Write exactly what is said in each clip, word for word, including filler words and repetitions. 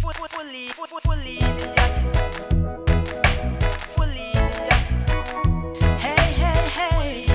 fully, fully, fully. Hey, hey, hey.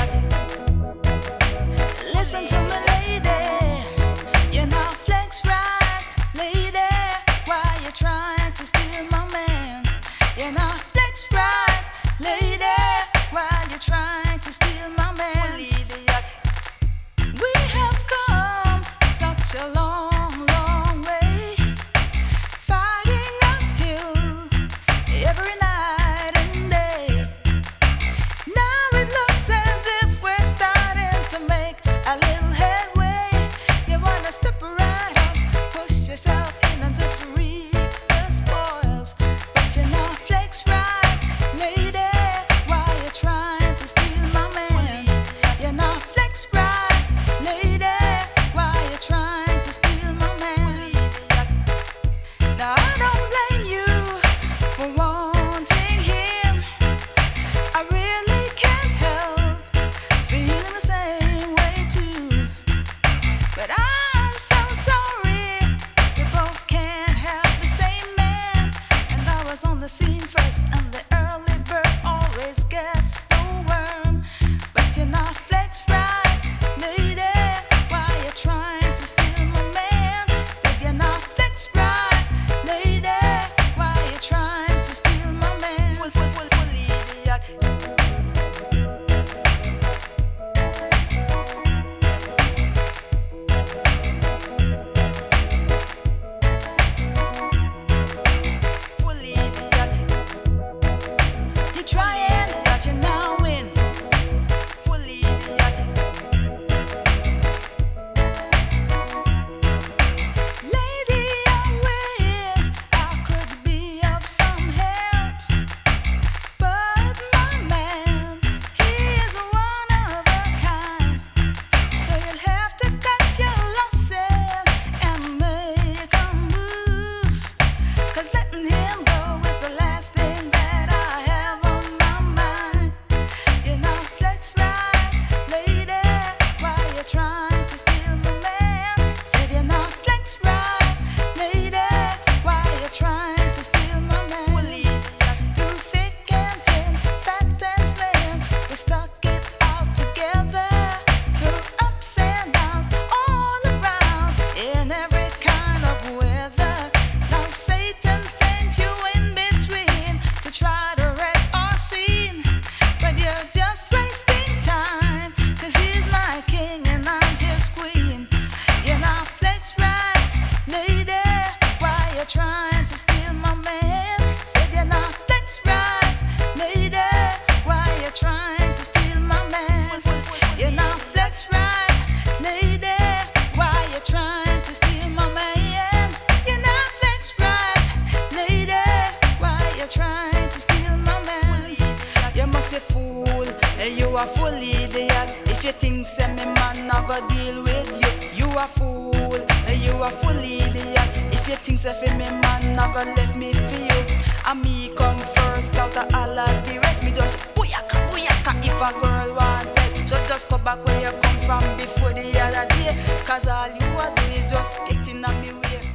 Listen to me, lady. You're not flex right, lady. Why you trying to steal my man? You're not flex right, lady. Why you trying to steal my man? We have come such a long, long way, fighting uphill every night and day. Now it looks as if we're starting to make a little headway. You wanna step right up, push yourself in and just reap the spoils, but you're not flex right, lady. Why you trying to steal my man? You're not flex right, lady. Why you trying to steal my man? Now I don't blame you for wanting him. I really can't help feeling the same way too. But I'm so sorry we both can't have the same man. And I was on the scene first, and the early bird always gets the worm. But you're not flex right, lady. Why you trying to steal my man? Said you're not flex right, lady. Why you trying to steal my man? Full, full, full, full idiot. Full idiot. You're trying, but you're now win. Full idiot. Lady, I wish I could be of some help, but my man, he is one of a kind. So you'll have to cut your losses and make a move, 'cause letting him go is the last thing that I have on my mind. You're not flex right, lady. Why you trying to steal my man? Said you're not flex right, lady. Why you trying to steal my man? Through thick and thin, fat and slim, we stuck it all together. Through ups and downs, all around, in every kind of weather. Now Satan sent you in between to try to wreck our scene, but you're just wasting time, 'cause he's my king and I'm his queen. You're not flex right, lady. Why you trying to steal my man? Said you're not flex right, lady. Why you trying to steal my man? You're not flex right, lady. Why you trying to steal my man? You're not flex right, lady. Why you trying to steal my man? You must be fool, eh, you a fool idiot. If you think say me man not go deal with you, you a fool, eh, you a fool idiot. If you think say fi me man not go left me for you, and me come first out of all of the rest. Me just booyaka, booyaka if a girl want test. So just go back where you come from before the other day, 'cause all you a do is just get in on me way.